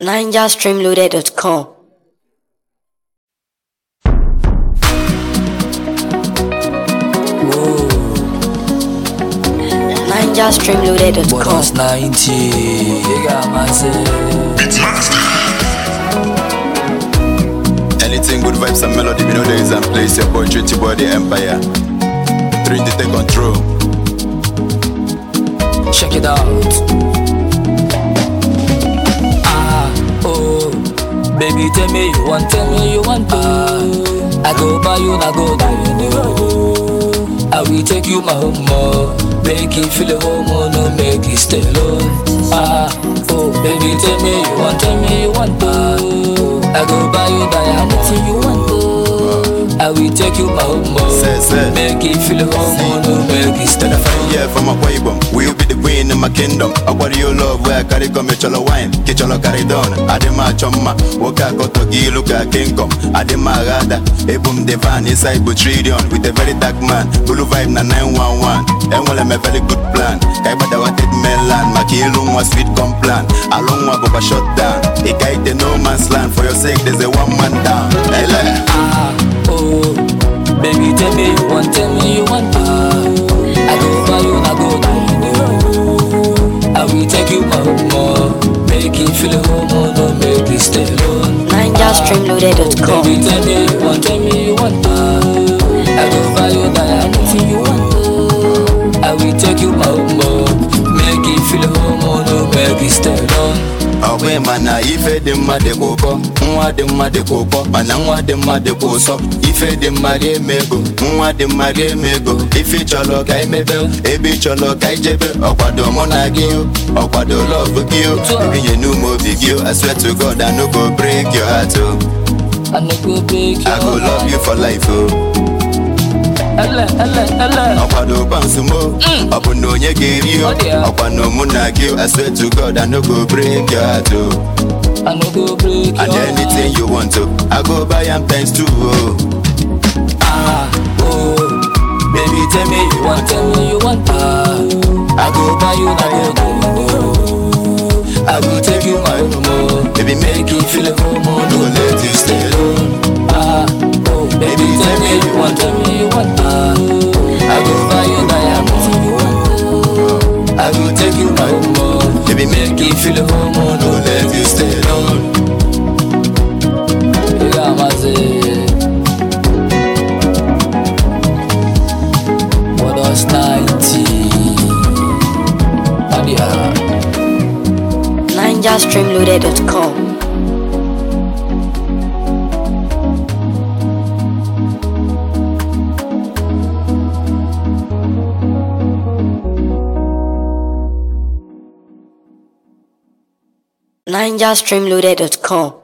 NigerStreamloaded.com. NigerStreamloaded.com. Bonus 90, Anything good vibes and melody, we know there is and place your boy Trinity Boy the Empire. Trinity take control. check it out. Baby, tell me you want I go buy you, I go do. I will take you my home, make you feel at home, no make you stay alone. Baby, tell me you want I go buy you anything you want. I will take you my home, make you feel at home, no make you stay alone. Yeah, from a boy we'll be the queen in my kingdom. I want you love where I carry come cholo wine, cholo carry down. Adema choma, woka koto giluka kingdom. Adema rada, ebum devan inside Butridion with a very dark man. Blue vibe na 911. And well, I'm a very good plan. Kaibada wated melan, makilum was sweet complan. Along wa go shut down. A guy the no man's land. For your sake, there's a one man down. Baby, tell me you want I go buy you, I go do. I will take you my home, make you feel at home, no make you stay alone. NigerStreamloaded.com. Baby, tell me you want I go buy you anything you want. I will take you my home, make you feel at home, no make you stay alone. Awe mana ife de made koko, nwa de made koko, mana nwa de made koso. Ife de mare mego, nwa de mare mego. Ife cholo kai mebe, ebi cholo kai jebe. Okwado mona giyo, okwado love giyo. Baby you know mo big you. I swear to God I no go break your heart oh. I no go break your heart. I go love you for life oh. Okwado bounce mo, opo no nye geri yo. Okwano muna giyo. I swear to God I no go break your heart oh. I no go break your and anything you want to, I go buy am times two oh. Baby, tell me you want I go buy you, I go do. I will take you my home, baby, make you feel at home, no let you stay alone. Baby, tell me you want I go buy you anything you want. I will take you my home, baby, make you feel at home, no let you stay alone. Bonus 90. NigerStreamloaded.com. NigerStreamloaded.com.